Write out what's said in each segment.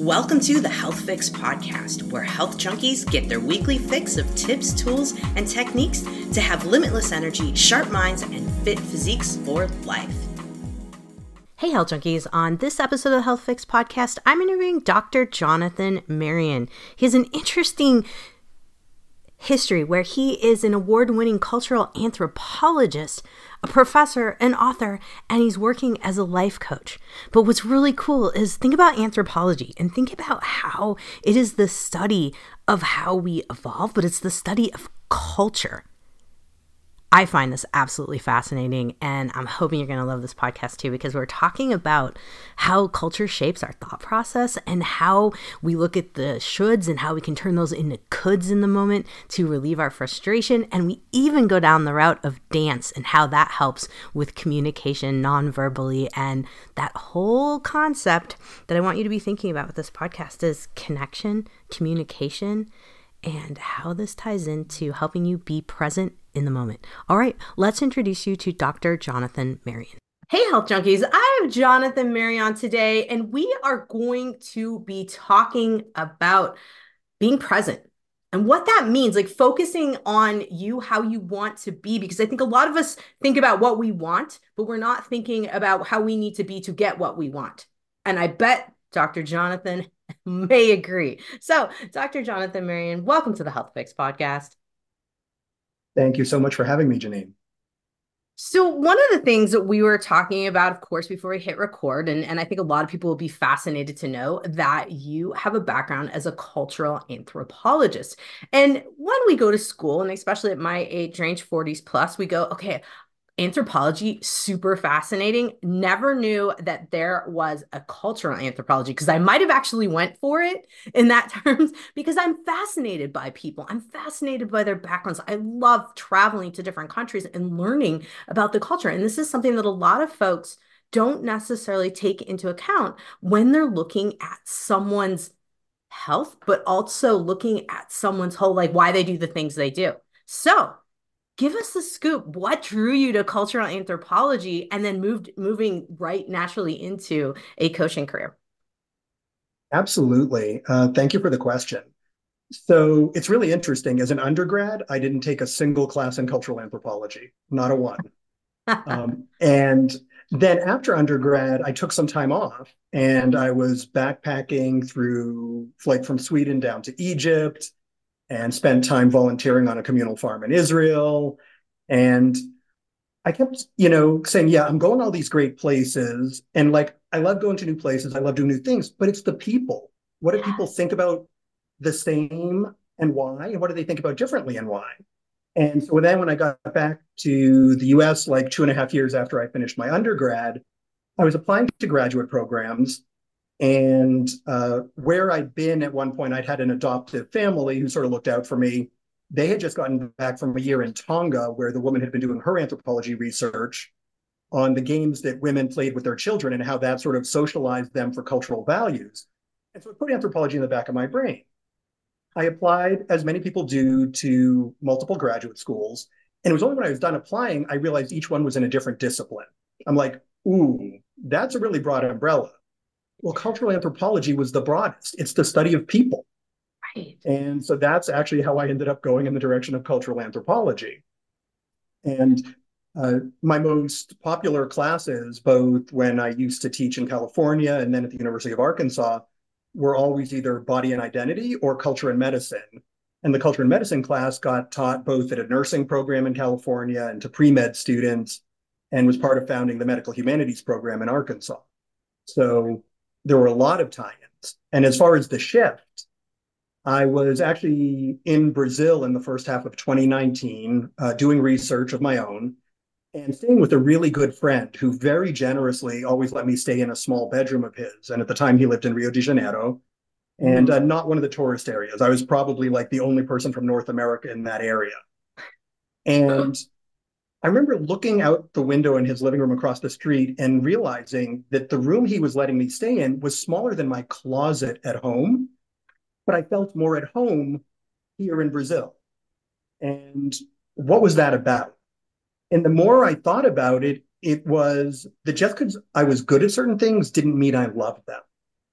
Welcome to the Health Fix Podcast, where health junkies get their weekly fix of tips, tools, and techniques to have limitless energy, sharp minds, and fit physiques for life. Hey, health junkies. On this episode of the Health Fix Podcast, I'm interviewing Dr. Jonathan Marion. He has an interesting history where he is an award-winning cultural anthropologist, a professor, an author, and he's working as a life coach. But what's really cool is think about anthropology and think about how it is the study of how we evolve, but it's the study of culture. I find this absolutely fascinating, and I'm hoping you're going to love this podcast too, because we're talking about how culture shapes our thought process and how we look at the shoulds and how we can turn those into coulds in the moment to relieve our frustration. And we even go down the route of dance and how that helps with communication non-verbally. And that whole concept that I want you to be thinking about with this podcast is connection, communication, and how this ties into helping you be present in the moment. All right, let's introduce you to Dr. Jonathan Marion. Hey, health junkies. I have Jonathan Marion today, and we are going to be talking about being present and what that means, like focusing on you, how you want to be, because I think a lot of us think about what we want, but we're not thinking about how we need to be to get what we want. And I bet Dr. Jonathan may agree. So, Dr. Jonathan Marion, welcome to the Health Fix Podcast. Thank you so much for having me, Janine. So one of the things that we were talking about, of course, before we hit record, and I think a lot of people will be fascinated to know that you have a background as a cultural anthropologist. And when we go to school, and especially at my age range, 40s plus, we go, okay, anthropology, super fascinating. Never knew that there was a cultural anthropology, because I might have actually went for it in that terms, because I'm fascinated by people. I'm fascinated by their backgrounds. I love traveling to different countries and learning about the culture. And this is something that a lot of folks don't necessarily take into account when they're looking at someone's health, but also looking at someone's whole, like why they do the things they do. So give us the scoop. What drew you to cultural anthropology and then moving right naturally into a coaching career? Absolutely. Thank you for the question. So it's really interesting. As an undergrad, I didn't take a single class in cultural anthropology, not a one. And then after undergrad, I took some time off and I was backpacking through flight from Sweden down to Egypt and spent time volunteering on a communal farm in Israel. And I kept, saying, yeah, I'm going all these great places. And like, I love going to new places. I love doing new things, but it's the people. What do people think about the same and why? And what do they think about differently and why? And so then when I got back to the US, like 2.5 years after I finished my undergrad, I was applying to graduate programs. And where I'd been at one point, I'd had an adoptive family who sort of looked out for me. They had just gotten back from a year in Tonga, where the woman had been doing her anthropology research on the games that women played with their children and how that sort of socialized them for cultural values. And so I put anthropology in the back of my brain. I applied, as many people do, to multiple graduate schools. And it was only when I was done applying, I realized each one was in a different discipline. I'm like, ooh, that's a really broad umbrella. Well, cultural anthropology was the broadest. It's the study of people. Right. And so that's actually how I ended up going in the direction of cultural anthropology. And my most popular classes, both when I used to teach in California and then at the University of Arkansas, were always either body and identity or culture and medicine. And the culture and medicine class got taught both at a nursing program in California and to pre-med students, and was part of founding the medical humanities program in Arkansas. So there were a lot of tie-ins. And as far as the shift, I was actually in Brazil in the first half of 2019, doing research of my own and staying with a really good friend who very generously always let me stay in a small bedroom of his. And at the time he lived in Rio de Janeiro and not one of the tourist areas. I was probably like the only person from North America in that area. And I remember looking out the window in his living room across the street and realizing that the room he was letting me stay in was smaller than my closet at home, but I felt more at home here in Brazil. And what was that about? And the more I thought about it, it was that just because I was good at certain things didn't mean I loved them.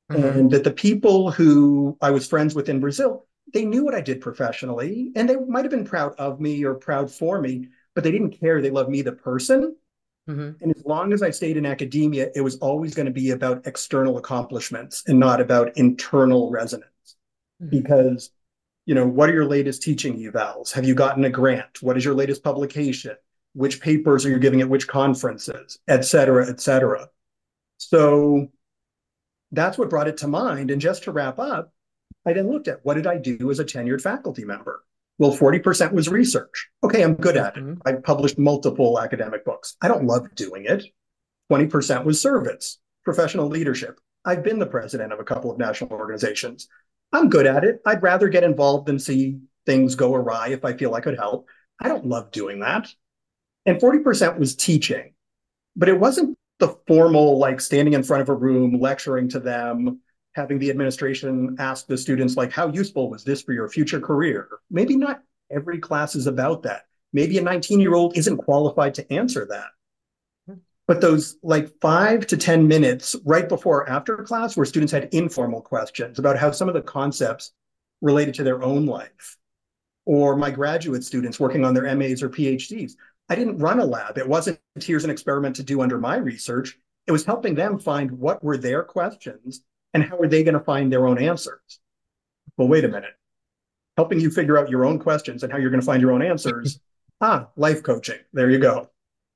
Mm-hmm. And that the people who I was friends with in Brazil, they knew what I did professionally, and they might have been proud of me or proud for me, but they didn't care. They loved me, the person. Mm-hmm. And as long as I stayed in academia, it was always going to be about external accomplishments and not about internal resonance. Mm-hmm. Because, what are your latest teaching evals? Have you gotten a grant? What is your latest publication? Which papers are you giving at which conferences, et cetera, et cetera. So that's what brought it to mind. And just to wrap up, I then looked at what did I do as a tenured faculty member? Well, 40% was research. Okay, I'm good at it. Mm-hmm. I've published multiple academic books. I don't love doing it. 20% was service, professional leadership. I've been the president of a couple of national organizations. I'm good at it. I'd rather get involved than see things go awry if I feel I could help. I don't love doing that. And 40% was teaching, but it wasn't the formal, like standing in front of a room, lecturing to them, having the administration ask the students, like, how useful was this for your future career? Maybe not every class is about that. Maybe a 19-year-old isn't qualified to answer that. But those like 5 to 10 minutes right before or after class where students had informal questions about how some of the concepts related to their own life, or my graduate students working on their MAs or PhDs. I didn't run a lab. It wasn't here's an experiment to do under my research. It was helping them find what were their questions and how are they going to find their own answers. Well, wait a minute. Helping you figure out your own questions and how you're going to find your own answers. Life coaching. There you go.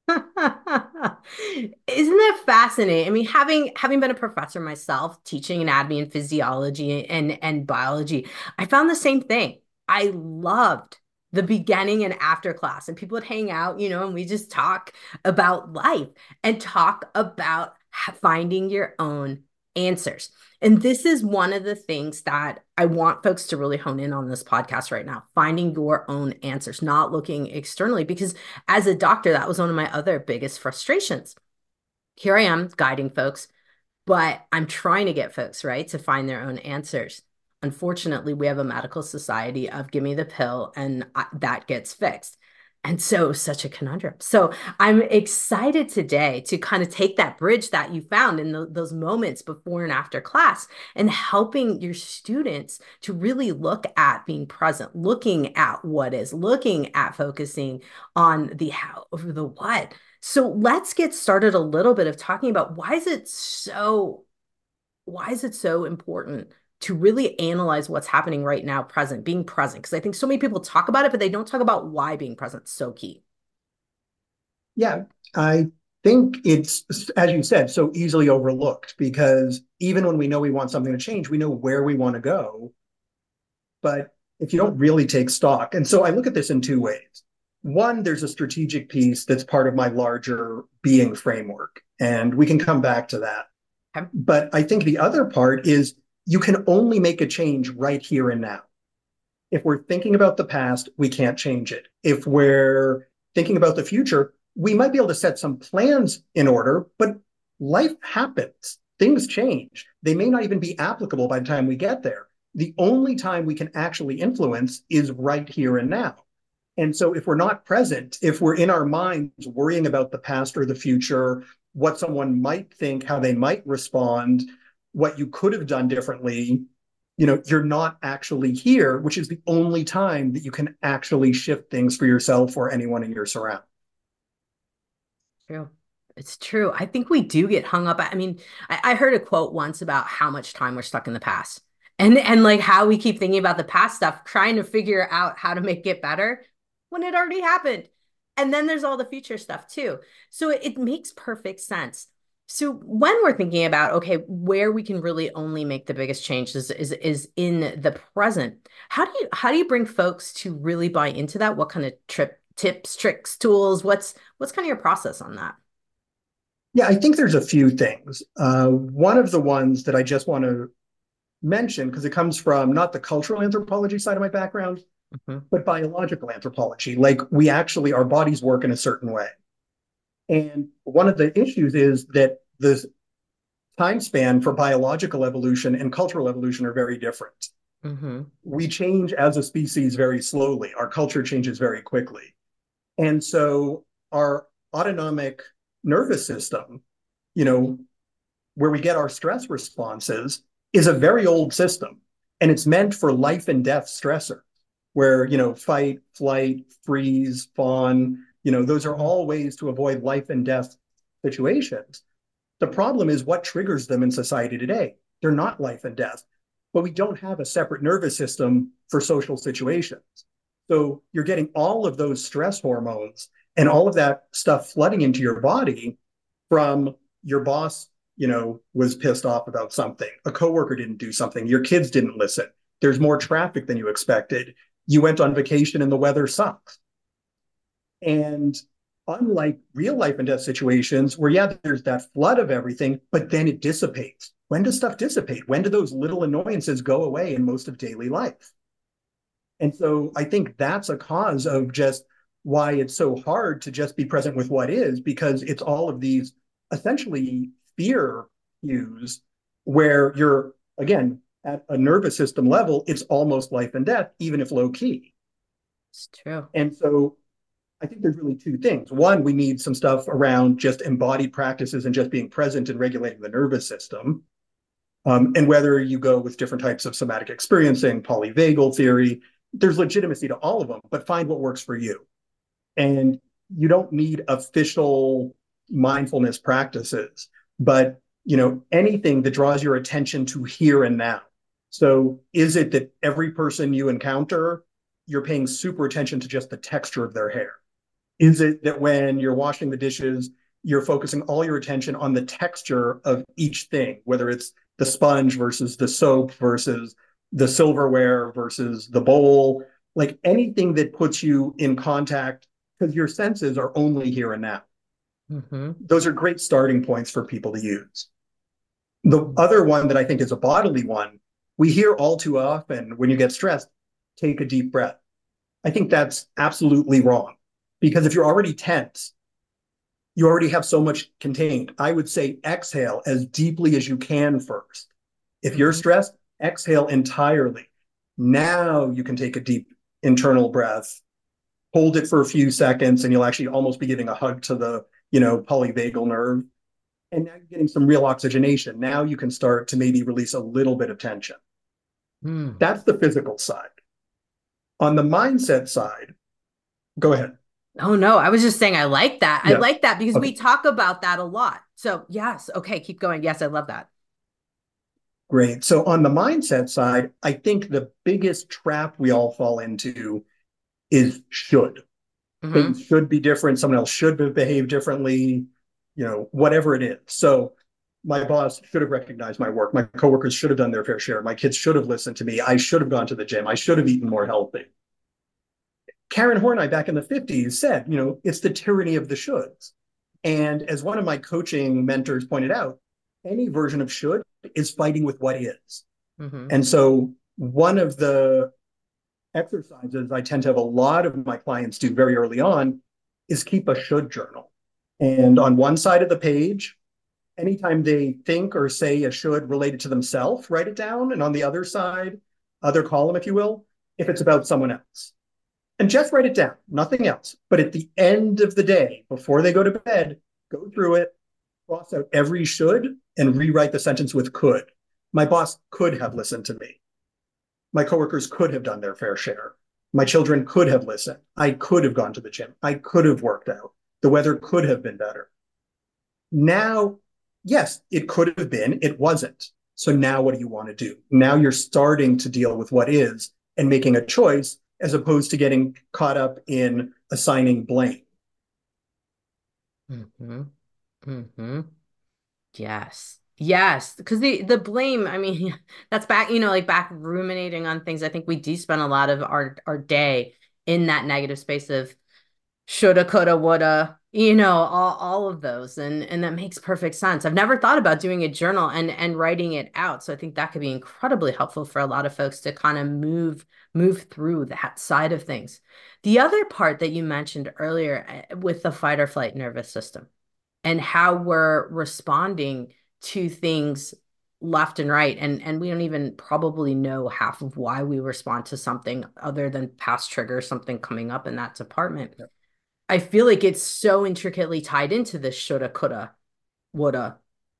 Isn't that fascinating? I mean, having been a professor myself, teaching anatomy and physiology and biology, I found the same thing. I loved the beginning and after class, and people would hang out, and we just talk about life and talk about finding your own answers. And this is one of the things that I want folks to really hone in on this podcast right now, finding your own answers, not looking externally, because as a doctor, that was one of my other biggest frustrations. Here I am guiding folks, but I'm trying to get folks, right, to find their own answers. Unfortunately, we have a medical society of give me the pill and that gets fixed. And so, such a conundrum. So, I'm excited today to kind of take that bridge that you found in those moments before and after class and helping your students to really look at being present, looking at what is, looking at focusing on the how over the what. So, let's get started a little bit of talking about why is it so important to really analyze what's happening right now, being present? Because I think so many people talk about it, but they don't talk about why being present is so key. Yeah, I think it's, as you said, so easily overlooked because even when we know we want something to change, we know where we want to go. But if you don't really take stock, and so I look at this in two ways. One, there's a strategic piece that's part of my larger being framework, and we can come back to that. Okay. But I think the other part is you can only make a change right here and now. If we're thinking about the past, we can't change it. If we're thinking about the future, we might be able to set some plans in order, but life happens. Things change. They may not even be applicable by the time we get there. The only time we can actually influence is right here and now. And so if we're not present, if we're in our minds worrying about the past or the future, what someone might think, how they might respond, what you could have done differently, you're not actually here, which is the only time that you can actually shift things for yourself or anyone in your surround. True. It's true. I think we do get hung up. I mean, I heard a quote once about how much time we're stuck in the past and like how we keep thinking about the past stuff, trying to figure out how to make it better when it already happened. And then there's all the future stuff too. So it makes perfect sense. So when we're thinking about, okay, where we can really only make the biggest changes is in the present. How do you bring folks to really buy into that? What kind of tips, tricks, tools? What's kind of your process on that? Yeah, I think there's a few things. One of the ones that I just want to mention, because it comes from not the cultural anthropology side of my background, but biological anthropology. Like our bodies work in a certain way. And one of the issues is that the time span for biological evolution and cultural evolution are very different. Mm-hmm. We change as a species very slowly. Our culture changes very quickly. And so our autonomic nervous system, where we get our stress responses, is a very old system, and it's meant for life and death stressor, where, fight, flight, freeze, fawn, those are all ways to avoid life and death situations. The problem is what triggers them in society today. They're not life and death, but we don't have a separate nervous system for social situations. So you're getting all of those stress hormones and all of that stuff flooding into your body from your boss, was pissed off about something. A coworker didn't do something. Your kids didn't listen. There's more traffic than you expected. You went on vacation and the weather sucks. And unlike real life and death situations where, yeah, there's that flood of everything, but then it dissipates. When does stuff dissipate? When do those little annoyances go away in most of daily life? And so I think that's a cause of just why it's so hard to just be present with what is, because it's all of these essentially fear cues where you're, again, at a nervous system level, it's almost life and death, even if low key. It's true. And so I think there's really two things. One, we need some stuff around just embodied practices and just being present and regulating the nervous system. And whether you go with different types of somatic experiencing, polyvagal theory, there's legitimacy to all of them, but find what works for you. And you don't need official mindfulness practices, but anything that draws your attention to here and now. So is it that every person you encounter, you're paying super attention to just the texture of their hair? Is it that when you're washing the dishes, you're focusing all your attention on the texture of each thing, whether it's the sponge versus the soap versus the silverware versus the bowl, like anything that puts you in contact, because your senses are only here and now. Mm-hmm. Those are great starting points for people to use. The other one that I think is a bodily one, we hear all too often when you get stressed, take a deep breath. I think that's absolutely wrong, because if you're already tense, you already have so much contained. I would say exhale as deeply as you can first. If you're stressed, exhale entirely. Now you can take a deep internal breath, hold it for a few seconds, and you'll actually almost be giving a hug to the, polyvagal nerve. And now you're getting some real oxygenation. Now you can start to maybe release a little bit of tension. That's the physical side. On the mindset side, go ahead. Oh, no, I was just saying I like that. Yeah. I like that because we talk about that a lot. So yes. Okay, keep going. Yes, I love that. Great. So on the mindset side, I think the biggest trap we all fall into is should. Things should be different. Someone else should have behaved differently, whatever it is. So my boss should have recognized my work. My coworkers should have done their fair share. My kids should have listened to me. I should have gone to the gym. I should have eaten more healthy. Karen Horney back in the 50s said, it's the tyranny of the shoulds. And as one of my coaching mentors pointed out, any version of should is fighting with what is. And so one of the exercises I tend to have a lot of my clients do very early on is keep a should journal. And on one side of the page, anytime they think or say a should related to themselves, write it down. And on the other side, other column, if you will, if it's about someone else. And just write it down, nothing else. But at the end of the day, before they go to bed, go through it, cross out every should, and rewrite the sentence with could. My boss could have listened to me. My coworkers could have done their fair share. My children could have listened. I could have gone to the gym. I could have worked out. The weather could have been better. Now, yes, it could have been. It wasn't. So now what do you want to do? Now you're starting to deal with what is and making a choice as opposed to getting caught up in assigning blame. Yes. Yes. Because the blame, I mean, that's back, like back ruminating on things. I think we do spend a lot of our day in that negative space of shoulda, coulda, woulda, all of those. And that makes perfect sense. I've never thought about doing a journal and writing it out. So I think that could be incredibly helpful for a lot of folks to kind of move through that side of things. The other part that you mentioned earlier with the fight or flight nervous system and how we're responding to things left and right. And we don't even probably know half of why we respond to something other than past triggers, something coming up in that department. I feel like it's so intricately tied into this shoulda, coulda, woulda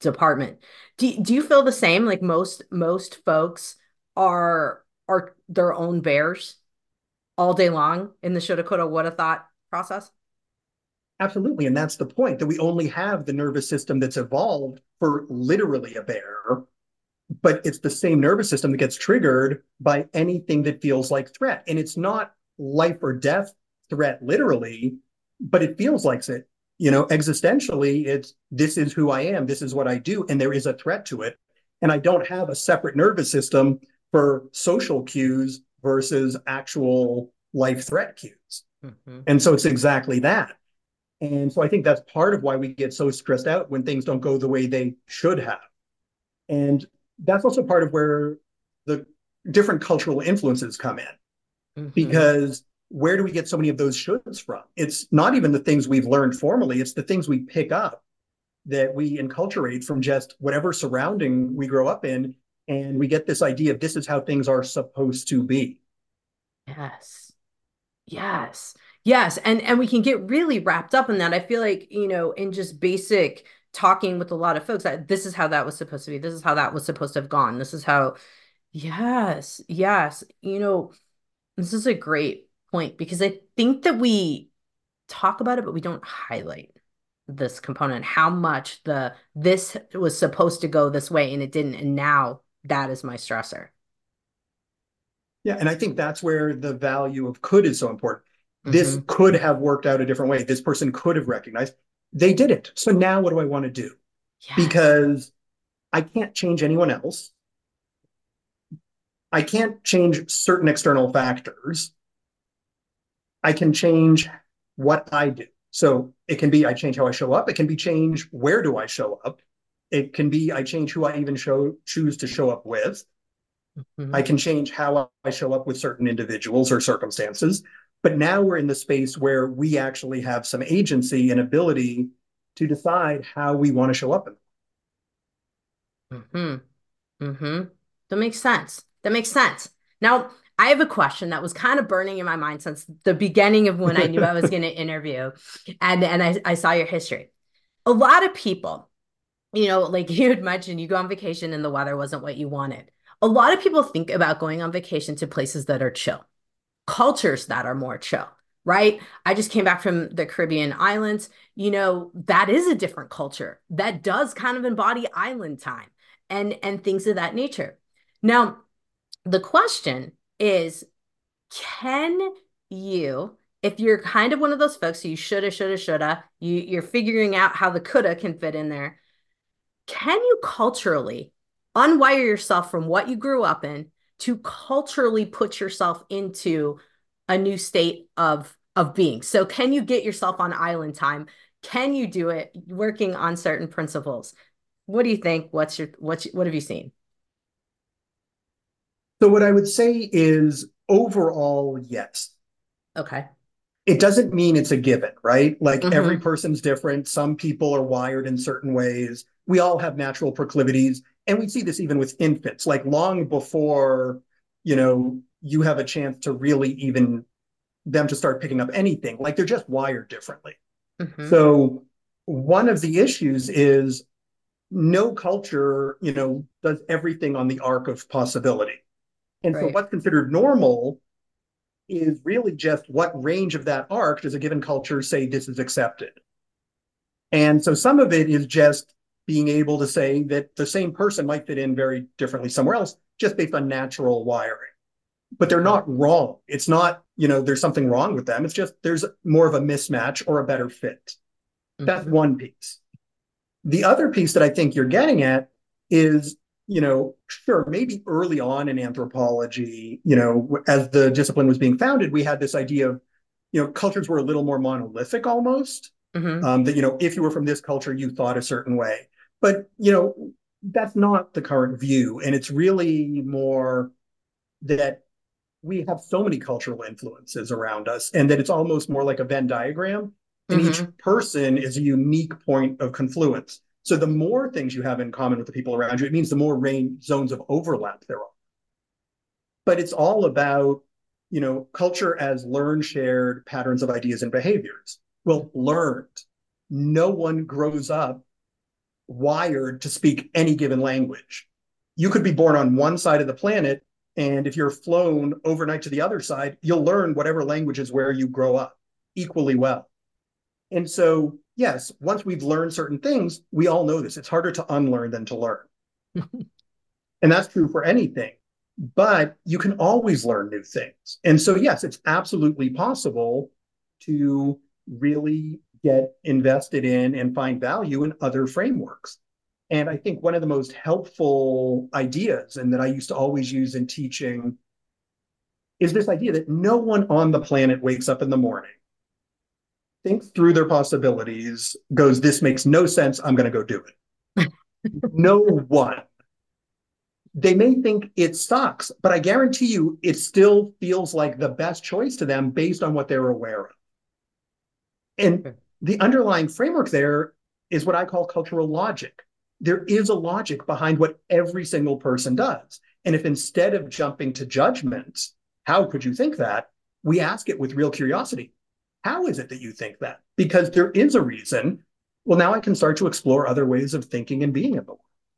department. Do you feel the same? Like most folks are their own bears all day long in the shoulda, coulda, woulda thought process? Absolutely. And that's the point, that we only have the nervous system that's evolved for literally a bear, but it's the same nervous system that gets triggered by anything that feels like threat. And it's not life or death threat literally, but it feels like it. Existentially, it's this is who I am, this is what I do, and there is a threat to it. And I don't have a separate nervous system for social cues versus actual life threat cues. Mm-hmm. And so it's exactly that. And so I think that's part of why we get so stressed out when things don't go the way they should have. And that's also part of where the different cultural influences come in. Mm-hmm. Because where do we get so many of those shoulds from? It's not even the things we've learned formally, it's the things we pick up that we enculturate from just whatever surrounding we grow up in. And we get this idea of this is how things are supposed to be. Yes. Yes. Yes. And we can get really wrapped up in that. I feel like, in just basic talking with a lot of folks, this is how that was supposed to be. This is how that was supposed to have gone. This is how, yes, yes. This is a great point because I think that we talk about it, but we don't highlight this component, how much this was supposed to go this way and it didn't. And now that is my stressor. Yeah. And I think that's where the value of could is so important. This could have worked out a different way. This person could have recognized. They didn't. So now what do I want to do? Yes. Because I can't change anyone else. I can't change certain external factors. I can change what I do. So it can be I change how I show up. It can be change where do I show up. It can be I change who I even choose to show up with. Mm-hmm. I can change how I show up with certain individuals or circumstances. But now we're in the space where we actually have some agency and ability to decide how we want to show up. Mm-hmm. Mm-hmm. That makes sense. That makes sense. Now, I have a question that was kind of burning in my mind since the beginning of when I knew I was going to interview. And I saw your history. A lot of people, like you had mentioned, you go on vacation and the weather wasn't what you wanted. A lot of people think about going on vacation to places that are chill. Cultures that are more chill, right? I just came back from the Caribbean islands. That is a different culture that does kind of embody island time and things of that nature. Now, the question is, can you, if you're kind of one of those folks who you shoulda, you're figuring out how the coulda can fit in there, can you culturally unwire yourself from what you grew up in to culturally put yourself into a new state of being? So can you get yourself on island time? Can you do it working on certain principles? What do you think? What have you seen? So what I would say is overall, yes. Okay. It doesn't mean it's a given, right? Like every person's different. Some people are wired in certain ways. We all have natural proclivities. And we see this even with infants, like long before, you have a chance to really even them to start picking up anything, like they're just wired differently. Mm-hmm. So one of the issues is no culture, does everything on the arc of possibility. And right. So what's considered normal is really just what range of that arc does a given culture say this is accepted. And so some of it is just being able to say that the same person might fit in very differently somewhere else, just based on natural wiring. But they're not wrong. It's not, there's something wrong with them. It's just there's more of a mismatch or a better fit. Mm-hmm. That's one piece. The other piece that I think you're getting at is, sure, maybe early on in anthropology, as the discipline was being founded, we had this idea of, cultures were a little more monolithic almost. Mm-hmm. That, if you were from this culture, you thought a certain way. But, that's not the current view. And it's really more that we have so many cultural influences around us and that it's almost more like a Venn diagram. And each person is a unique point of confluence. So the more things you have in common with the people around you, it means the more zones of overlap there are. But it's all about, culture as learned, shared patterns of ideas and behaviors. Well, learned. No one grows up wired to speak any given language. You could be born on one side of the planet, and if you're flown overnight to the other side, you'll learn whatever language is where you grow up equally well. And so, yes, once we've learned certain things, we all know this. It's harder to unlearn than to learn. And that's true for anything. But you can always learn new things. And so, yes, it's absolutely possible to really get invested in and find value in other frameworks. And I think one of the most helpful ideas, and that I used to always use in teaching, is this idea that no one on the planet wakes up in the morning, thinks through their possibilities, goes, this makes no sense, I'm going to go do it. No one. They may think it sucks, but I guarantee you it still feels like the best choice to them based on what they're aware of. And the underlying framework there is what I call cultural logic. There is a logic behind what every single person does. And if instead of jumping to judgment, how could you think that? We ask it with real curiosity. How is it that you think that? Because there is a reason. Well, now I can start to explore other ways of thinking and being in the world.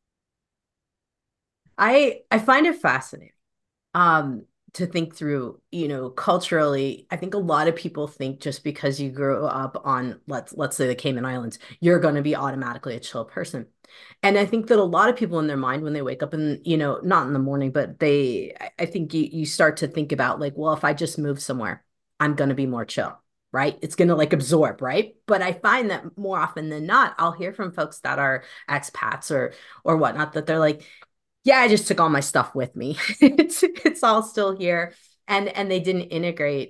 I find it fascinating to think through, culturally. I think a lot of people think just because you grew up on, let's say the Cayman Islands, you're going to be automatically a chill person. And I think that a lot of people in their mind when they wake up and, not in the morning, but I think you start to think about like, well, if I just move somewhere, I'm going to be more chill. Right? It's going to like absorb, right? But I find that more often than not, I'll hear from folks that are expats or whatnot, that they're like, yeah, I just took all my stuff with me. It's all still here. And they didn't integrate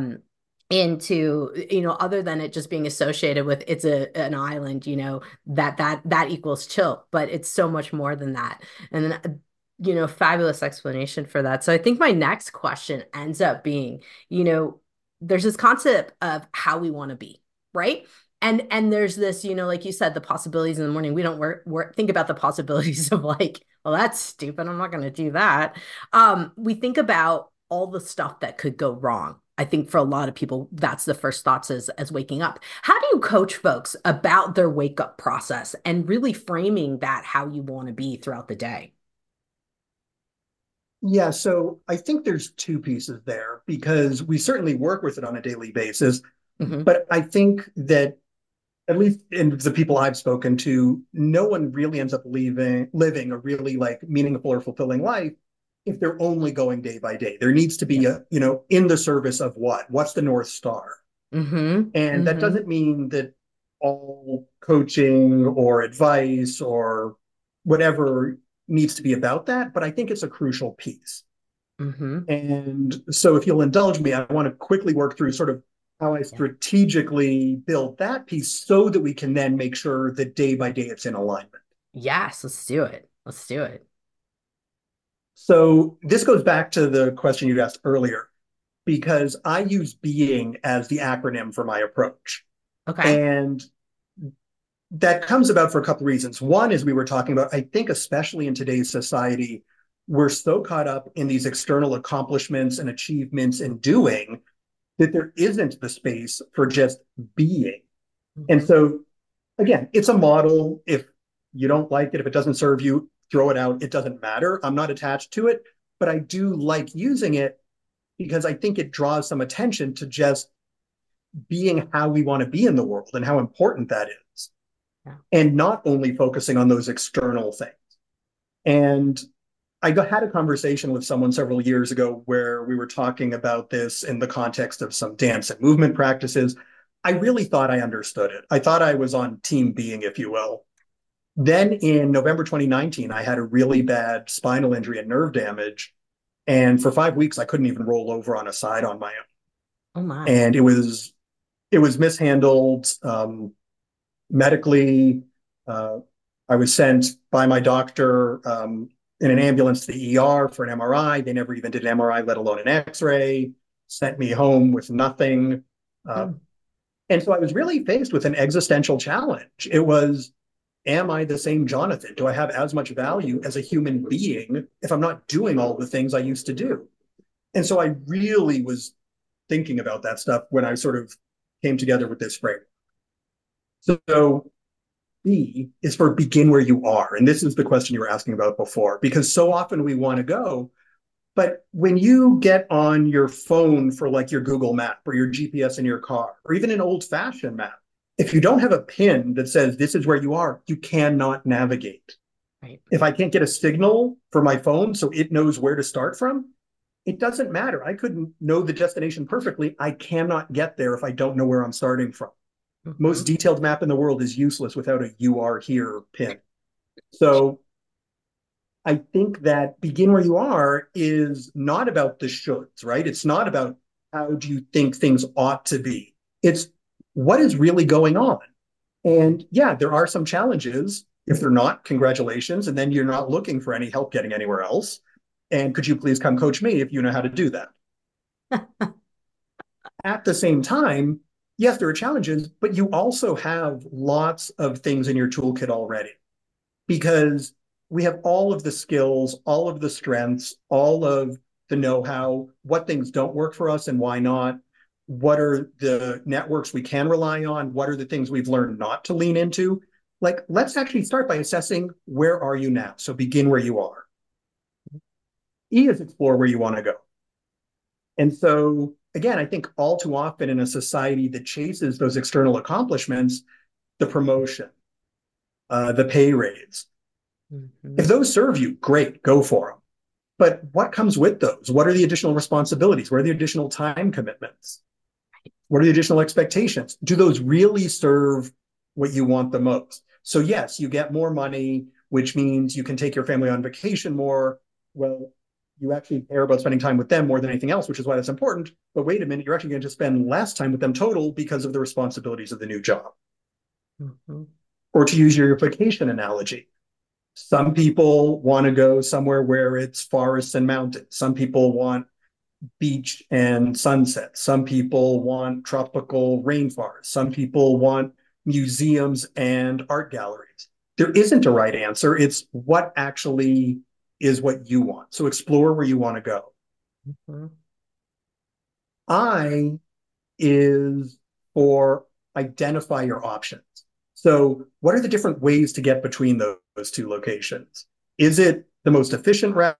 into, other than it just being associated with an island, that equals chill, but it's so much more than that. And then, fabulous explanation for that. So I think my next question ends up being, there's this concept of how we want to be, right? And there's this, like you said, the possibilities in the morning. We don't think about the possibilities of like, well, that's stupid, I'm not going to do that. We think about all the stuff that could go wrong. I think for a lot of people, that's the first thoughts as waking up. How do you coach folks about their wake up process and really framing that how you want to be throughout the day? Yeah, so I think there's two pieces there because we certainly work with it on a daily basis. Mm-hmm. But I think that, at least in the people I've spoken to, no one really ends up living a really like meaningful or fulfilling life if they're only going day by day. There needs to be in the service of what? What's the North Star? Mm-hmm. And that doesn't mean that all coaching or advice or whatever needs to be about that, but I think it's a crucial piece. Mm-hmm. And so if you'll indulge me, I want to quickly work through sort of how I strategically build that piece so that we can then make sure that day by day it's in alignment. Yes, let's do it. Let's do it. So this goes back to the question you asked earlier, because I use being as the acronym for my approach. Okay. And that comes about for a couple of reasons. One is we were talking about, I think, especially in today's society, we're so caught up in these external accomplishments and achievements and doing that there isn't the space for just being. And so, again, it's a model. If you don't like it, if it doesn't serve you, throw it out. It doesn't matter. I'm not attached to it, but I do like using it because I think it draws some attention to just being how we want to be in the world and how important that is. Yeah. And not only focusing on those external things. And I had a conversation with someone several years ago where we were talking about this in the context of some dance and movement practices. I really thought I understood it. I thought I was on team being, if you will. Then in November 2019, I had a really bad spinal injury and nerve damage. And for 5 weeks, I couldn't even roll over on a side on my own. Oh my. And it was mishandled medically. I was sent by my doctor in an ambulance to the ER for an MRI. They never even did an MRI, let alone an X-ray, sent me home with nothing. And so I was really faced with an existential challenge. It was, am I the same Jonathan? Do I have as much value as a human being if I'm not doing all the things I used to do? And so I really was thinking about that stuff when I sort of came together with this framework. So B is for begin where you are. And this is the question you were asking about before, because so often we want to go, but when you get on your phone for like your Google map or your GPS in your car, or even an old-fashioned map, if you don't have a pin that says this is where you are, you cannot navigate. Right. If I can't get a signal for my phone so it knows where to start from, it doesn't matter. I couldn't know the destination perfectly. I cannot get there if I don't know where I'm starting from. Mm-hmm. Most detailed map in the world is useless without a "you are here" pin. So I think that begin where you are is not about the shoulds, right? It's not about how do you think things ought to be. It's what is really going on. And yeah, there are some challenges. If they're not, congratulations. And then you're not looking for any help getting anywhere else. And could you please come coach me if you know how to do that? At the same time, yes, there are challenges, but you also have lots of things in your toolkit already, because we have all of the skills, all of the strengths, all of the know-how, what things don't work for us and why not, what are the networks we can rely on, what are the things we've learned not to lean into. Like, let's actually start by assessing where are you now? So begin where you are. E is explore where you want to go. And so, again, I think all too often in a society that chases those external accomplishments, the promotion, the pay raise, if those serve you, great, go for them. But what comes with those? What are the additional responsibilities? What are the additional time commitments? What are the additional expectations? Do those really serve what you want the most? So yes, you get more money, which means you can take your family on vacation more. Well, you actually care about spending time with them more than anything else, which is why that's important. But wait a minute, you're actually going to spend less time with them total because of the responsibilities of the new job. Mm-hmm. Or to use your vacation analogy, some people want to go somewhere where it's forests and mountains. Some people want beach and sunset. Some people want tropical rainforest. Some people want museums and art galleries. There isn't a right answer. It's what actually is what you want. So explore where you want to go. Mm-hmm. I is for identify your options. So what are the different ways to get between those two locations? Is it the most efficient route?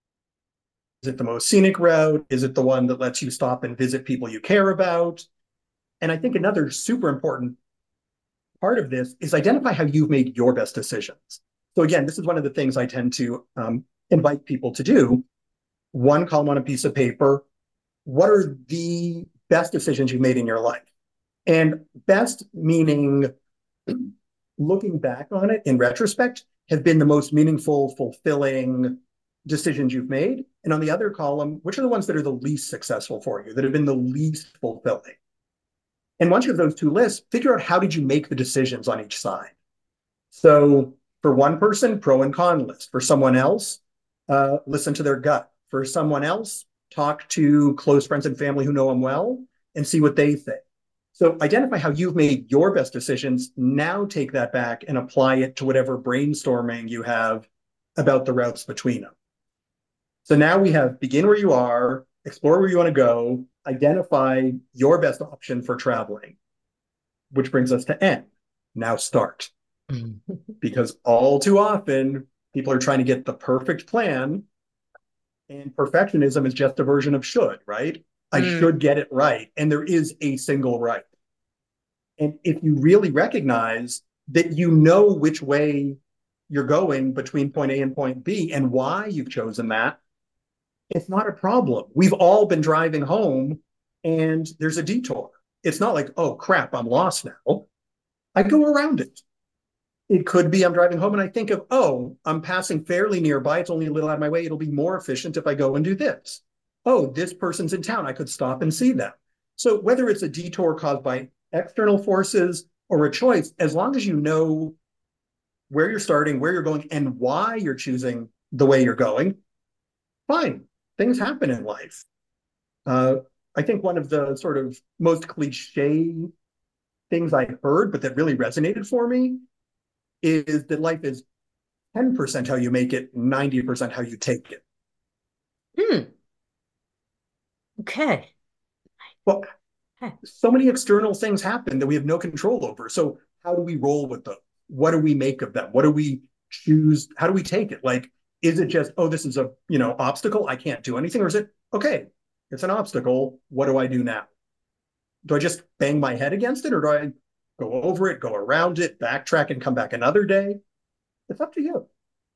Is it the most scenic route? Is it the one that lets you stop and visit people you care about? And I think another super important part of this is identify how you've made your best decisions. So again, this is one of the things I tend to invite people to do. One column on a piece of paper. What are the best decisions you've made in your life? And best meaning, looking back on it in retrospect, have been the most meaningful, fulfilling decisions you've made. And on the other column, which are the ones that are the least successful for you, that have been the least fulfilling? And once you have those two lists, figure out how did you make the decisions on each side. So for one person, pro and con list. For someone else, listen to their gut. For someone else, talk to close friends and family who know them well and see what they think. So identify how you've made your best decisions. Now take that back and apply it to whatever brainstorming you have about the routes between them. So now we have begin where you are, explore where you want to go, identify your best option for traveling, which brings us to N. Now start. Because all too often, people are trying to get the perfect plan, and perfectionism is just a version of should, right? I should get it right. And there is a single right. And if you really recognize that you know which way you're going between point A and point B and why you've chosen that, it's not a problem. We've all been driving home and there's a detour. It's not like, oh crap, I'm lost now. I go around it. It could be I'm driving home and I think of, oh, I'm passing fairly nearby. It's only a little out of my way. It'll be more efficient if I go and do this. Oh, this person's in town. I could stop and see them. So whether it's a detour caused by external forces or a choice, as long as you know where you're starting, where you're going, and why you're choosing the way you're going, fine. Things happen in life. I think one of the sort of most cliche things I heard, but that really resonated for me, is that life is 10% how you make it, 90% how you take it. Okay. Well, so many external things happen that we have no control over. So how do we roll with those? what do we make of them? What do we choose? How do we take it? Like, is it just, oh, this is a, obstacle, I can't do anything? Or is it, okay, it's an obstacle, what do I do now? Do I just bang my head against it, or do I go over it, go around it, backtrack, and come back another day? It's up to you.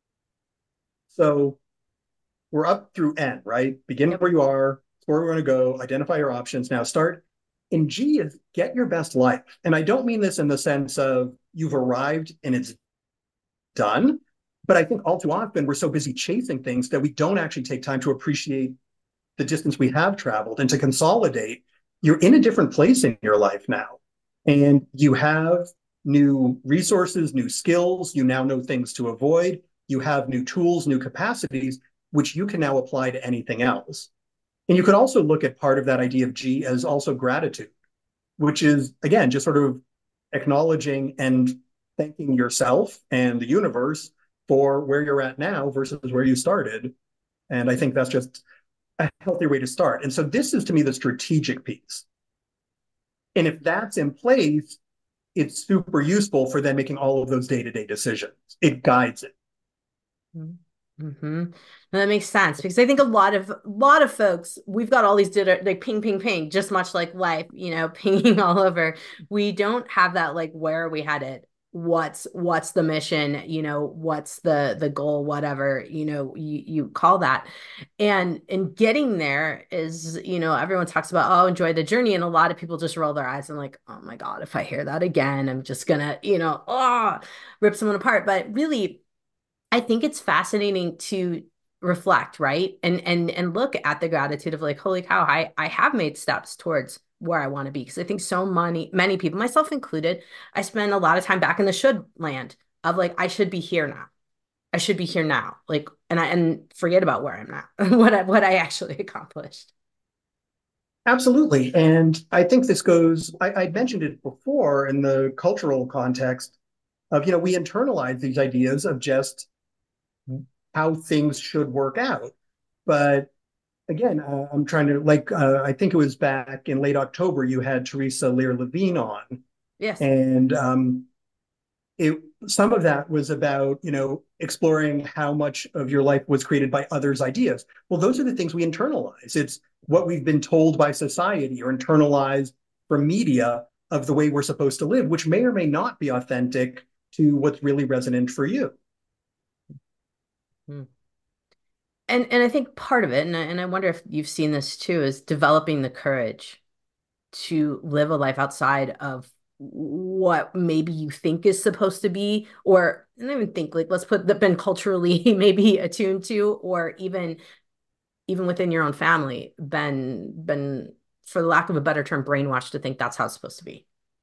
So we're up through N, right? Begin where you are, where we're going to go, identify your options. Now start. And G is get your best life. And I don't mean this in the sense of you've arrived and it's done, but I think all too often we're so busy chasing things that we don't actually take time to appreciate the distance we have traveled and to consolidate. You're in a different place in your life now, and you have new resources, new skills. You now know things to avoid. You have new tools, new capacities, which you can now apply to anything else. And you could also look at part of that idea of G as also gratitude, which is, again, just sort of acknowledging and thanking yourself and the universe for where you're at now versus where you started. And I think that's just a healthier way to start. And so this is, to me, the strategic piece. And if that's in place, it's super useful for then making all of those day-to-day decisions. It guides it. Mm-hmm. And that makes sense, because I think a lot of folks, we've got all these like ping, ping, ping, just much like life, pinging all over. We don't have that, like, where are we headed? What's the mission? What's the goal? Whatever, you call that. And getting there is, everyone talks about, oh, enjoy the journey. And a lot of people just roll their eyes and like, oh my God, if I hear that again, I'm just gonna, rip someone apart. But really, I think it's fascinating to reflect, right? And look at the gratitude of like, holy cow, I have made steps towards where I want to be. Because I think so many people, myself included, I spend a lot of time back in the should land of like, I should be here now. I should be here now. Like, and forget about where I'm now, what I actually accomplished. Absolutely. And I think this goes, I mentioned it before in the cultural context of, we internalize these ideas of just how things should work out. But again, I'm trying to, I think it was back in late October, you had Teresa Lear-Levine on. Yes. And some of that was about, exploring how much of your life was created by others' ideas. Well, those are the things we internalize. It's what we've been told by society or internalized from media of the way we're supposed to live, which may or may not be authentic to what's really resonant for you. And I think part of it, and I wonder if you've seen this too, is developing the courage to live a life outside of what maybe you think is supposed to be, or I don't even think, like, let's put that been culturally maybe attuned to, or even within your own family, been, for the lack of a better term, brainwashed to think that's how it's supposed to be.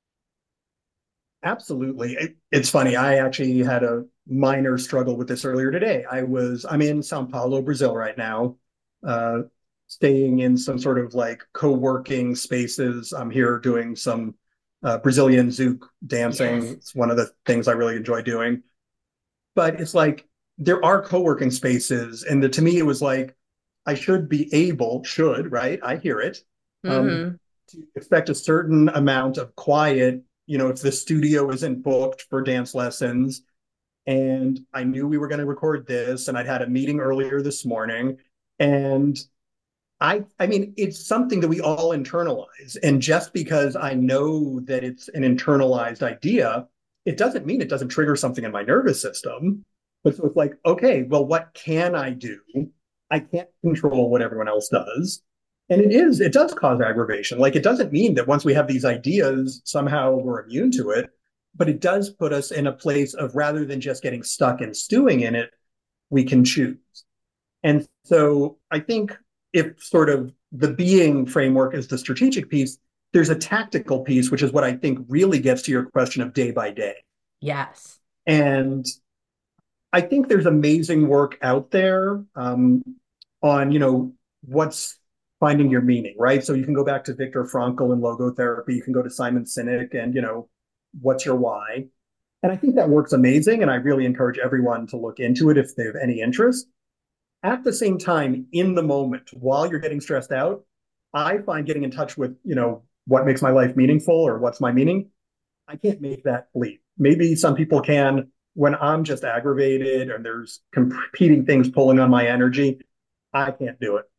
Absolutely. It's funny. I actually had a minor struggle with this earlier today. I'm in Sao Paulo, Brazil right now, staying in some sort of like co-working spaces. I'm here doing some Brazilian zouk dancing. Yes. It's one of the things I really enjoy doing. But it's like there are co-working spaces, and to me it was like I should, right? I hear it. To expect a certain amount of quiet, if the studio isn't booked for dance lessons. And I knew we were going to record this, and I'd had a meeting earlier this morning. And I mean, it's something that we all internalize. And just because I know that it's an internalized idea, it doesn't mean it doesn't trigger something in my nervous system. But so it's like, okay, well, what can I do? I can't control what everyone else does. And it does cause aggravation. Like, it doesn't mean that once we have these ideas, somehow we're immune to it, but it does put us in a place of, rather than just getting stuck and stewing in it, we can choose. And so I think if sort of the being framework is the strategic piece, there's a tactical piece, which is what I think really gets to your question of day by day. Yes. And I think there's amazing work out there on, what's finding your meaning, right? So you can go back to Viktor Frankl and logotherapy. You can go to Simon Sinek and, what's your why? And I think that works amazing. And I really encourage everyone to look into it if they have any interest. At the same time, in the moment, while you're getting stressed out, I find getting in touch with, what makes my life meaningful or what's my meaning, I can't make that leap. Maybe some people can. When I'm just aggravated and there's competing things pulling on my energy, I can't do it.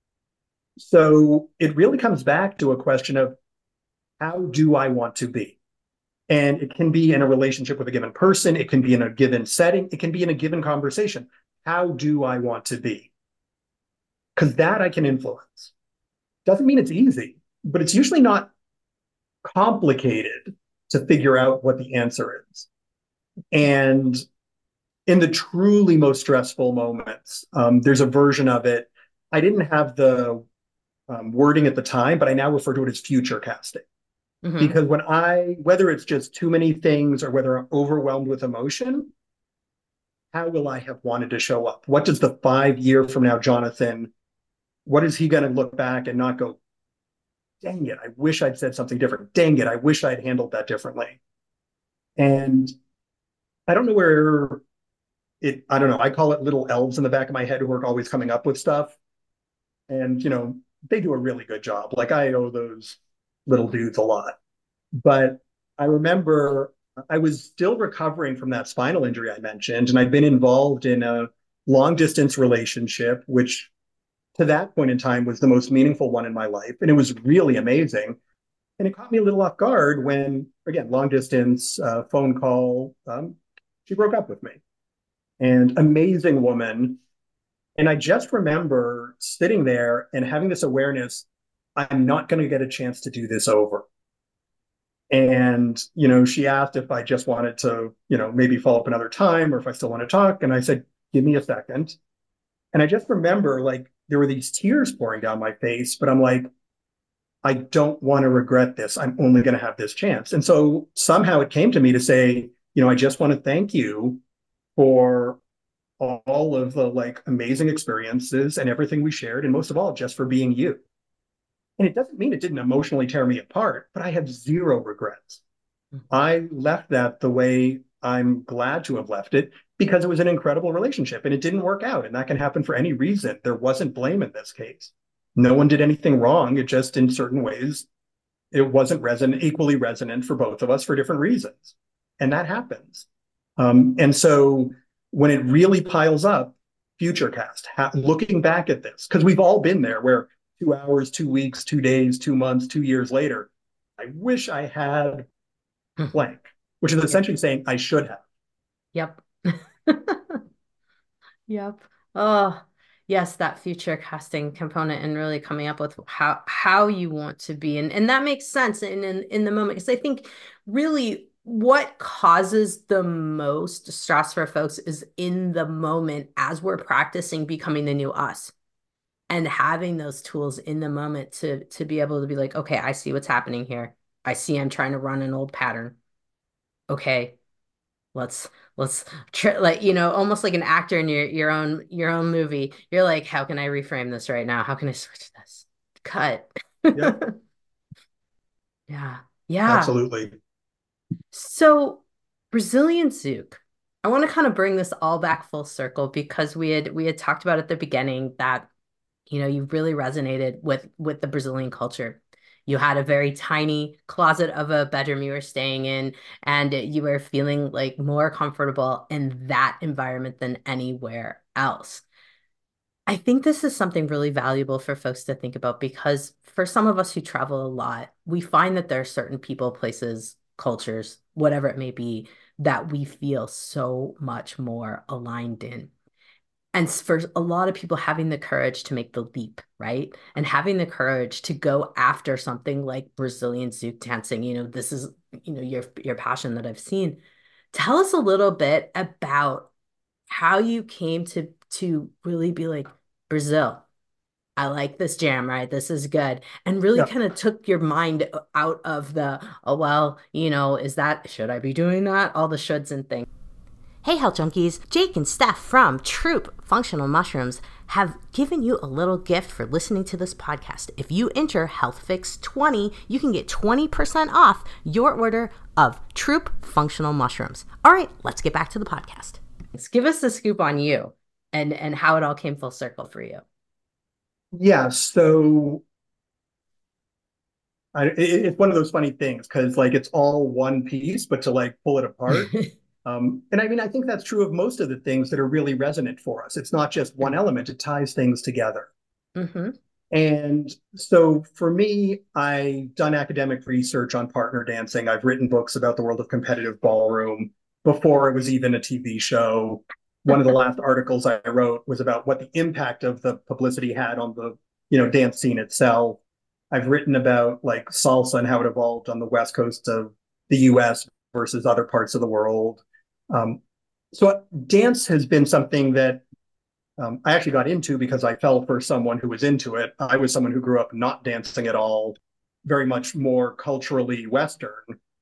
So it really comes back to a question of how do I want to be? And it can be in a relationship with a given person, it can be in a given setting, it can be in a given conversation. How do I want to be? Because that I can influence. Doesn't mean it's easy, but it's usually not complicated to figure out what the answer is. And in the truly most stressful moments, there's a version of it. I didn't have the wording at the time, but I now refer to it as future casting. Mm-hmm. Because whether it's just too many things or whether I'm overwhelmed with emotion, how will I have wanted to show up? What does the 5 year from now, Jonathan, what is he going to look back and not go, dang it, I wish I'd said something different. Dang it, I wish I'd handled that differently. And I don't know where I don't know. I call it little elves in the back of my head who are always coming up with stuff. And, they do a really good job. Like I owe those little dudes a lot. But I remember I was still recovering from that spinal injury I mentioned, and I'd been involved in a long distance relationship, which to that point in time was the most meaningful one in my life. And it was really amazing. And it caught me a little off guard when, again, long distance phone call, she broke up with me. And amazing woman. And I just remember sitting there and having this awareness, I'm not going to get a chance to do this over. And, she asked if I just wanted to, maybe follow up another time or if I still want to talk. And I said, give me a second. And I just remember like there were these tears pouring down my face, but I'm like, I don't want to regret this. I'm only going to have this chance. And so somehow it came to me to say, I just want to thank you for all of the like amazing experiences and everything we shared. And most of all, just for being you. And it doesn't mean it didn't emotionally tear me apart, but I have zero regrets. Mm-hmm. I left that the way I'm glad to have left it because it was an incredible relationship and it didn't work out. And that can happen for any reason. There wasn't blame in this case. No one did anything wrong. It just in certain ways, it wasn't equally resonant for both of us for different reasons. And that happens. And so when it really piles up, FutureCast, looking back at this, because we've all been there where 2 hours, 2 weeks, 2 days, 2 months, 2 years later, I wish I had blank, which is essentially saying I should have. Yep. Yep. Oh, yes, that future casting component and really coming up with how you want to be. And that makes sense in the moment. Because I think really what causes the most stress for folks is in the moment as we're practicing becoming the new us. And having those tools in the moment to be able to be like, okay, I see what's happening here. I see I'm trying to run an old pattern. Okay, let's like, almost like an actor in your own movie. You're like, how can I reframe this right now? How can I switch this? Cut. Yep. Yeah. Absolutely. So Brazilian Zouk, I want to kind of bring this all back full circle because we had talked about at the beginning that you really resonated with the Brazilian culture. You had a very tiny closet of a bedroom you were staying in, and you were feeling like more comfortable in that environment than anywhere else. I think this is something really valuable for folks to think about because for some of us who travel a lot, we find that there are certain people, places, cultures, whatever it may be, that we feel so much more aligned in. And for a lot of people, having the courage to make the leap, right? And having the courage to go after something like Brazilian Zouk dancing, this is, your passion that I've seen. Tell us a little bit about how you came to really be like, Brazil, I like this jam, right? This is good. And really kind of took your mind out of the, oh, well, should I be doing that? All the shoulds and things. Hey, Health Junkies, Jake and Steph from Troop Functional Mushrooms have given you a little gift for listening to this podcast. If you enter HealthFix20, you can get 20% off your order of Troop Functional Mushrooms. All right, let's get back to the podcast. Give us the scoop on you and how it all came full circle for you. Yeah, so It's one of those funny things because like it's all one piece, but to like pull it apart. And I mean, I think that's true of most of the things that are really resonant for us. It's not just one element, it ties things together. Mm-hmm. And so for me, I've done academic research on partner dancing. I've written books about the world of competitive ballroom before it was even a TV show. One of the last articles I wrote was about what the impact of the publicity had on the, dance scene itself. I've written about like salsa and how it evolved on the West Coast of the US versus other parts of the world. Um, so dance has been something that I actually got into because I fell for someone who was into it. I was someone who grew up not dancing at all, very much more culturally Western.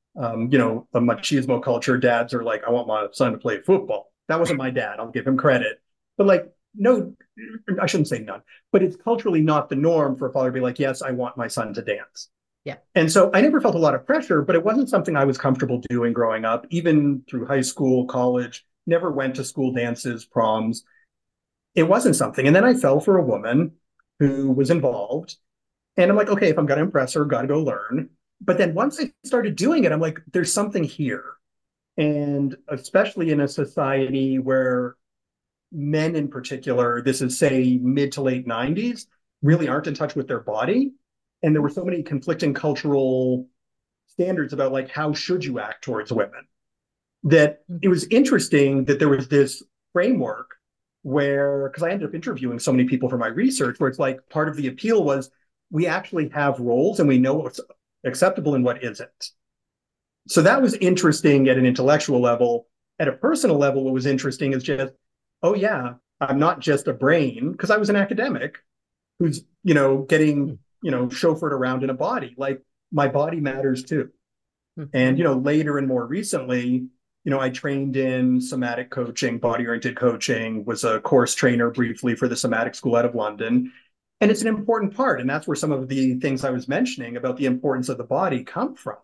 A machismo culture. Dads are like, I want my son to play football. That wasn't my dad. I'll give him credit. But like, no, I shouldn't say none, but it's culturally not the norm for a father to be like, yes, I want my son to dance. Yeah. And so I never felt a lot of pressure, but it wasn't something I was comfortable doing growing up, even through high school, college, never went to school dances, proms. It wasn't something. And then I fell for a woman who was involved. And I'm like, okay, if I'm going to impress her, got to go learn. But then once I started doing it, I'm like, there's something here. And especially in a society where men in particular, this is say mid to late 90s, really aren't in touch with their body. And there were so many conflicting cultural standards about like, how should you act towards women? That it was interesting that there was this framework where, because I ended up interviewing so many people for my research, where it's like part of the appeal was we actually have roles and we know what's acceptable and what isn't. So that was interesting at an intellectual level. At a personal level, what was interesting is just, oh yeah, I'm not just a brain, because I was an academic who's, getting, chauffeured around in a body. Like my body matters too. And, later and more recently, I trained in somatic coaching, body-oriented coaching, was a course trainer briefly for the Somatic School out of London. And it's an important part. And that's where some of the things I was mentioning about the importance of the body come from.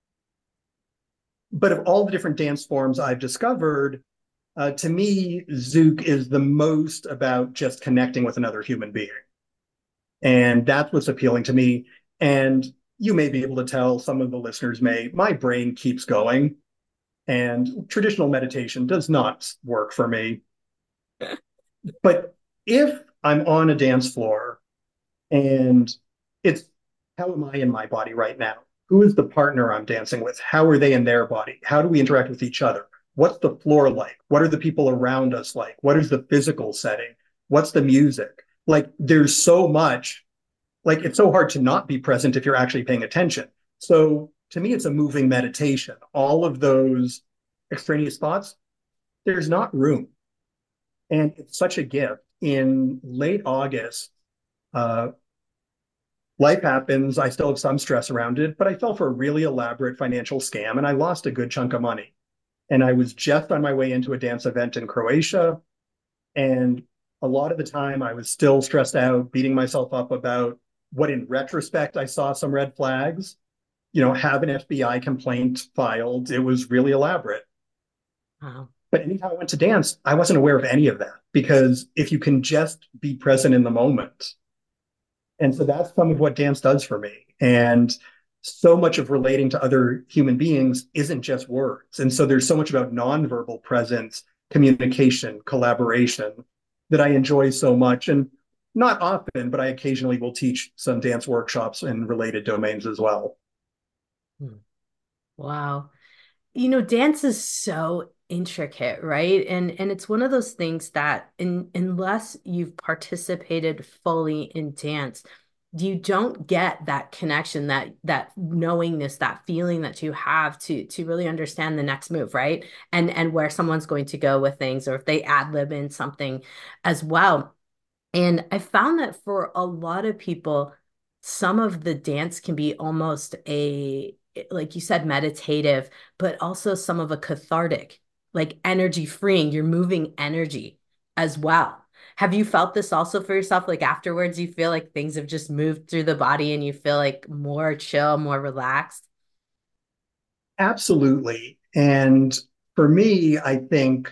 But of all the different dance forms I've discovered, to me, Zouk is the most about just connecting with another human being. And that's what's appealing to me. And you may be able to tell, some of the listeners may, my brain keeps going. And traditional meditation does not work for me. But if I'm on a dance floor and it's, how am I in my body right now? Who is the partner I'm dancing with? How are they in their body? How do we interact with each other? What's the floor like? What are the people around us like? What is the physical setting? What's the music? Like, there's so much, like, it's so hard to not be present if you're actually paying attention. So to me, it's a moving meditation. All of those extraneous thoughts, there's not room. And it's such a gift. In late August, life happens. I still have some stress around it, but I fell for a really elaborate financial scam and I lost a good chunk of money. And I was just on my way into a dance event in Croatia. And a lot of the time I was still stressed out, beating myself up about what in retrospect I saw some red flags, have an FBI complaint filed. It was really elaborate. Wow. But anytime I went to dance, I wasn't aware of any of that, because if you can just be present in the moment. And so that's some of what dance does for me. And so much of relating to other human beings isn't just words. And so there's so much about nonverbal presence, communication, collaboration that I enjoy so much. And not often, but I occasionally will teach some dance workshops in related domains as well. Wow. Dance is so intricate, right? And it's one of those things that unless you've participated fully in dance, you don't get that connection, that knowingness, that feeling that you have to really understand the next move, right? And where someone's going to go with things, or if they ad lib in something as well. And I found that for a lot of people, some of the dance can be almost like you said, meditative, but also some of a cathartic, like energy freeing. You're moving energy as well. Have you felt this also for yourself? Like afterwards, you feel like things have just moved through the body and you feel like more chill, more relaxed? Absolutely. And for me, I think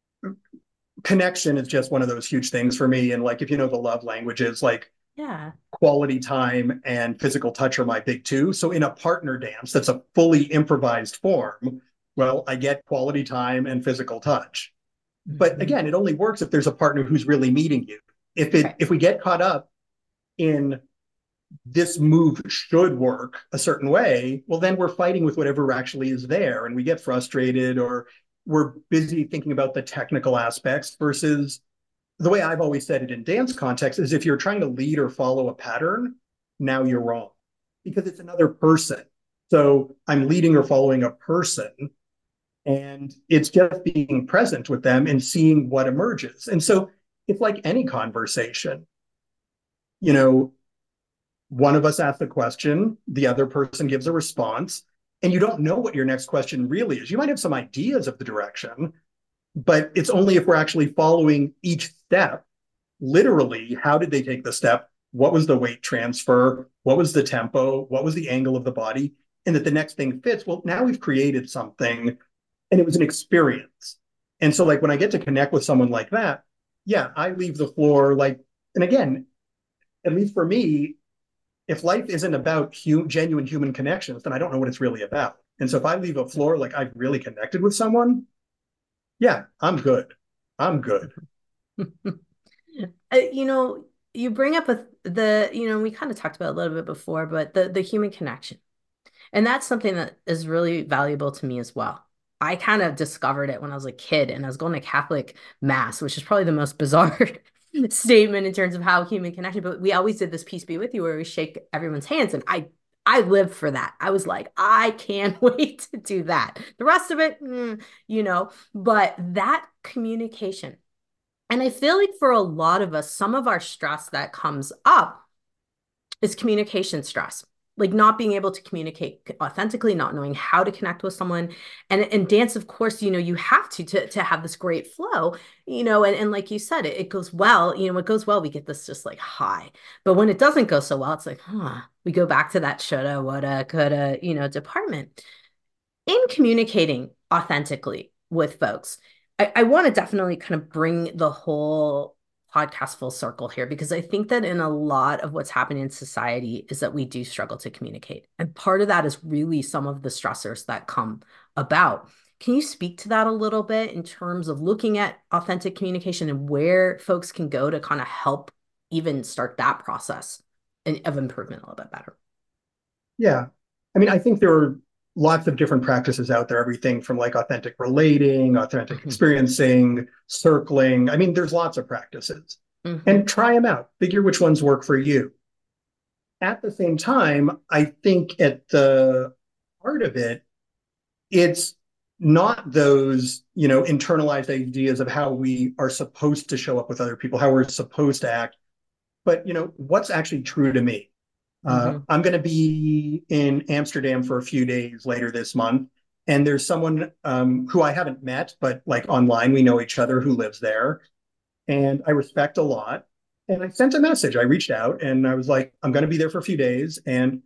connection is just one of those huge things for me. And like, if you know the love languages, like Yeah. quality time and physical touch are my big two. So in a partner dance that's a fully improvised form, well, I get quality time and physical touch. But again, it only works if there's a partner who's really meeting you. If we get caught up in this move should work a certain way, well, then we're fighting with whatever actually is there, and we get frustrated, or we're busy thinking about the technical aspects versus the way I've always said it in dance context is if you're trying to lead or follow a pattern, now you're wrong because it's another person. So I'm leading or following a person, and it's just being present with them and seeing what emerges. And so it's like any conversation. You know, one of us asks a question, the other person gives a response, and you don't know what your next question really is. You might have some ideas of the direction, but it's only if we're actually following each step, literally, how did they take the step? What was the weight transfer? What was the tempo? What was the angle of the body? And that the next thing fits. Well, now we've created something, and it was an experience. And so like when I get to connect with someone like that, yeah, I leave the floor like, and again, at least for me, if life isn't about genuine human connections, then I don't know what it's really about. And so if I leave a floor like I've really connected with someone, yeah, I'm good. I'm good. You know, you bring up we kind of talked about it a little bit before, but the human connection. And that's something that is really valuable to me as well. I kind of discovered it when I was a kid and I was going to Catholic mass, which is probably the most bizarre statement in terms of how human connection, but we always did this peace be with you where we shake everyone's hands. And I lived for that. I was like, I can't wait to do that. The rest of it, but that communication. And I feel like for a lot of us, some of our stress that comes up is communication stress, like not being able to communicate authentically, not knowing how to connect with someone. And dance, of course, you have to have this great flow, and like you said, it goes well, it goes well, we get this just like high. But when it doesn't go so well, it's like, we go back to that shoulda, woulda, coulda, department. In communicating authentically with folks, I want to definitely kind of bring the whole podcast full circle here, because I think that in a lot of what's happening in society is that we do struggle to communicate. And part of that is really some of the stressors that come about. Can you speak to that a little bit in terms of looking at authentic communication and where folks can go to kind of help even start that process of improvement a little bit better? Yeah. I mean, I think there are lots of different practices out there, everything from like authentic relating, authentic experiencing, circling. I mean, there's lots of practices and try them out, figure which ones work for you. At the same time, I think at the heart of it, it's not those, internalized ideas of how we are supposed to show up with other people, how we're supposed to act, but, what's actually true to me. I'm going to be in Amsterdam for a few days later this month. And there's someone who I haven't met, but like online, we know each other, who lives there. And I respect a lot. And I sent a message. I reached out and I was like, I'm going to be there for a few days. And,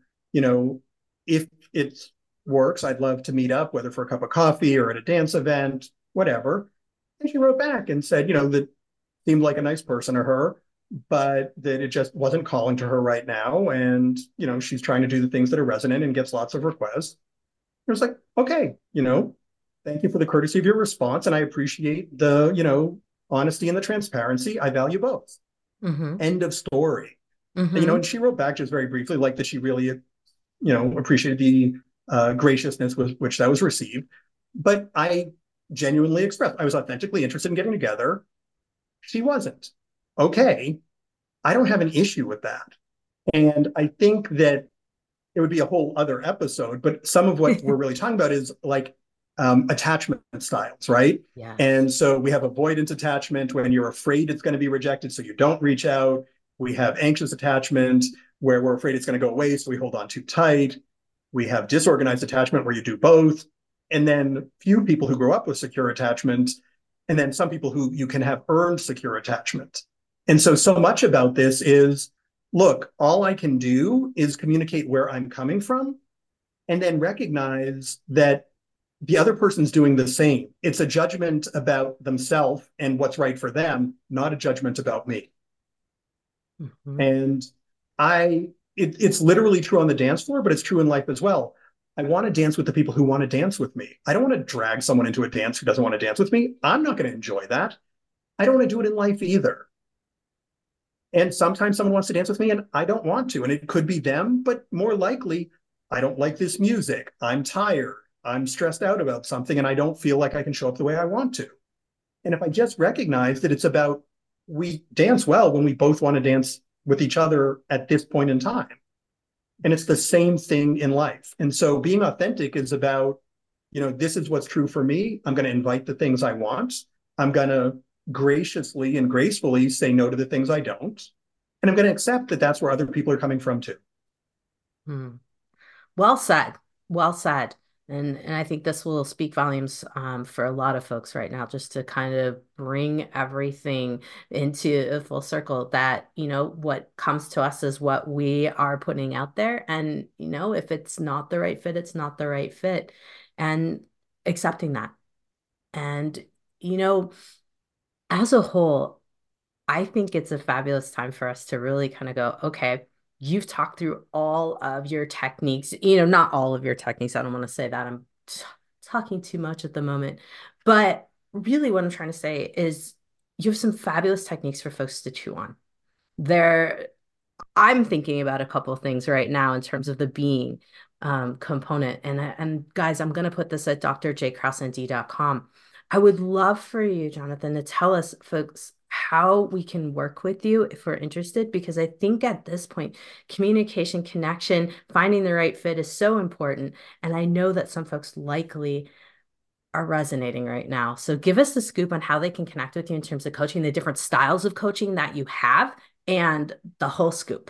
if it works, I'd love to meet up, whether for a cup of coffee or at a dance event, whatever. And she wrote back and said, that seemed like a nice person to her, but that it just wasn't calling to her right now. And, she's trying to do the things that are resonant and gets lots of requests. I was like, okay, thank you for the courtesy of your response. And I appreciate the, honesty and the transparency. I value both. End of story. And she wrote back just very briefly, like that she really, appreciated the graciousness with which that was received. But I genuinely expressed, I was authentically interested in getting together. She wasn't. Okay, I don't have an issue with that. And I think that it would be a whole other episode, but some of what we're really talking about is like attachment styles, right? Yeah. And so we have avoidance attachment when you're afraid it's going to be rejected, so you don't reach out. We have anxious attachment where we're afraid it's going to go away, so we hold on too tight. We have disorganized attachment where you do both. And then few people who grow up with secure attachment, and then some people who you can have earned secure attachment. And so much about this is, look, all I can do is communicate where I'm coming from and then recognize that the other person's doing the same. It's a judgment about themselves and what's right for them, not a judgment about me. And it's literally true on the dance floor, but it's true in life as well. I want to dance with the people who want to dance with me. I don't want to drag someone into a dance who doesn't want to dance with me. I'm not going to enjoy that. I don't want to do it in life either. And sometimes someone wants to dance with me and I don't want to. And it could be them, but more likely, I don't like this music. I'm tired. I'm stressed out about something and I don't feel like I can show up the way I want to. And if I just recognize that it's about we dance well when we both want to dance with each other at this point in time. And it's the same thing in life. And so being authentic is about, this is what's true for me. I'm going to invite the things I want. I'm going to graciously and gracefully say no to the things I don't. And I'm going to accept that that's where other people are coming from too. Well said. Well said. And I think this will speak volumes for a lot of folks right now, just to kind of bring everything into a full circle that, what comes to us is what we are putting out there. And, if it's not the right fit, it's not the right fit. And accepting that. And, as a whole, I think it's a fabulous time for us to really kind of go, okay, you've talked through all of your techniques, not all of your techniques. I don't want to say that I'm talking too much at the moment, but really what I'm trying to say is you have some fabulous techniques for folks to chew on. I'm thinking about a couple of things right now in terms of the being component. And guys, I'm going to put this at drjkraussnd.com. I would love for you, Jonathan, to tell us, folks, how we can work with you if we're interested, because I think at this point, communication, connection, finding the right fit is so important. And I know that some folks likely are resonating right now. So give us the scoop on how they can connect with you in terms of coaching, the different styles of coaching that you have, and the whole scoop.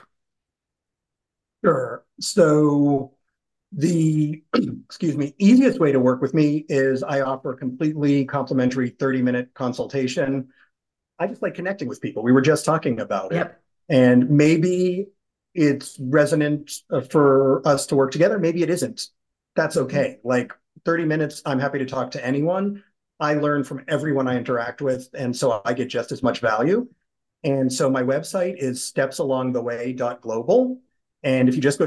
Sure. So the easiest way to work with me is I offer a completely complimentary 30-minute consultation. I just like connecting with people. We were just talking about it. And maybe it's resonant for us to work together. Maybe it isn't. That's okay. Like 30 minutes, I'm happy to talk to anyone. I learn from everyone I interact with. And so I get just as much value. And so my website is stepsalongtheway.global. And if you just go to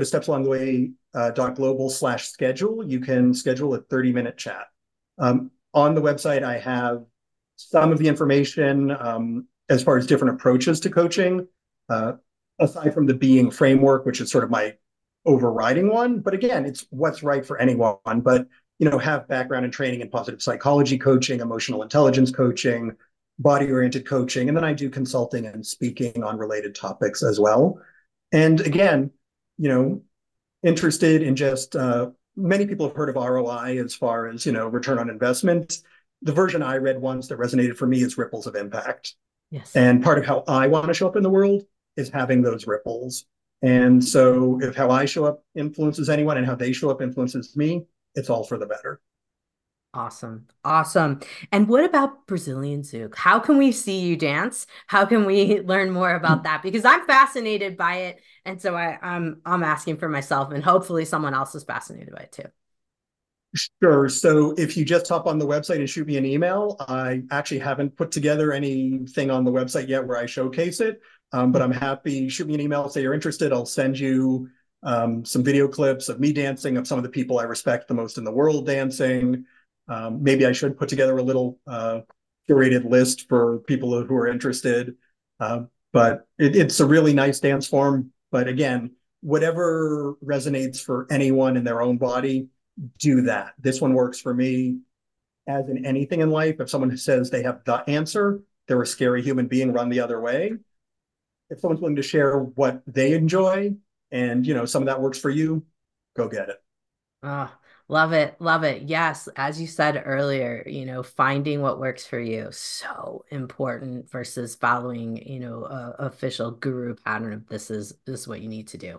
stepsalongtheway.global/schedule, you can schedule a 30-minute chat. On the website, I have some of the information as far as different approaches to coaching, aside from the being framework, which is sort of my overriding one. But again, it's what's right for anyone. But, have background and training in positive psychology coaching, emotional intelligence coaching, body-oriented coaching. And then I do consulting and speaking on related topics as well. And again, interested in just many people have heard of ROI as far as, return on investment. The version I read once that resonated for me is ripples of impact. Yes. And part of how I want to show up in the world is having those ripples. And so if how I show up influences anyone and how they show up influences me, it's all for the better. Awesome. Awesome. And what about Brazilian Zouk? How can we see you dance? How can we learn more about that? Because I'm fascinated by it. And so I'm asking for myself, and hopefully someone else is fascinated by it too. Sure. So if you just hop on the website and shoot me an email, I actually haven't put together anything on the website yet where I showcase it. But I'm happy. Shoot me an email, say you're interested. I'll send you some video clips of me dancing, of some of the people I respect the most in the world dancing. Maybe I should put together a little curated list for people who are interested. But it's a really nice dance form. But again, whatever resonates for anyone in their own body, do that. This one works for me. As in anything in life, if someone says they have the answer, they're a scary human being, run the other way. If someone's willing to share what they enjoy and, some of that works for you, go get it. Love it. Love it. Yes. As you said earlier, finding what works for you, so important versus following, a official guru pattern of this is what you need to do.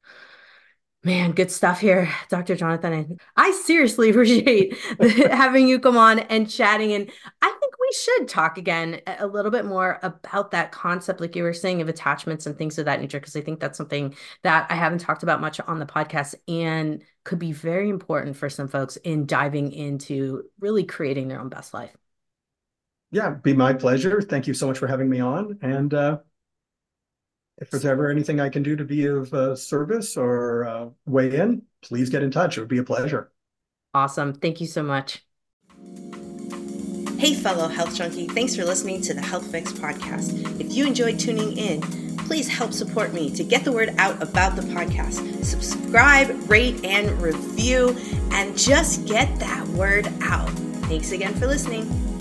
Man, good stuff here, Dr. Jonathan. I seriously appreciate having you come on and chatting. And I think we should talk again a little bit more about that concept, like you were saying, of attachments and things of that nature, because I think that's something that I haven't talked about much on the podcast and could be very important for some folks in diving into really creating their own best life. Yeah, be my pleasure. Thank you so much for having me on. And if there's ever anything I can do to be of service or weigh in, please get in touch. It would be a pleasure. Awesome. Thank you so much. Hey, fellow health junkie, thanks for listening to the Health Fix podcast. If you enjoyed tuning in, please help support me to get the word out about the podcast. Subscribe, rate, and review, and just get that word out. Thanks again for listening.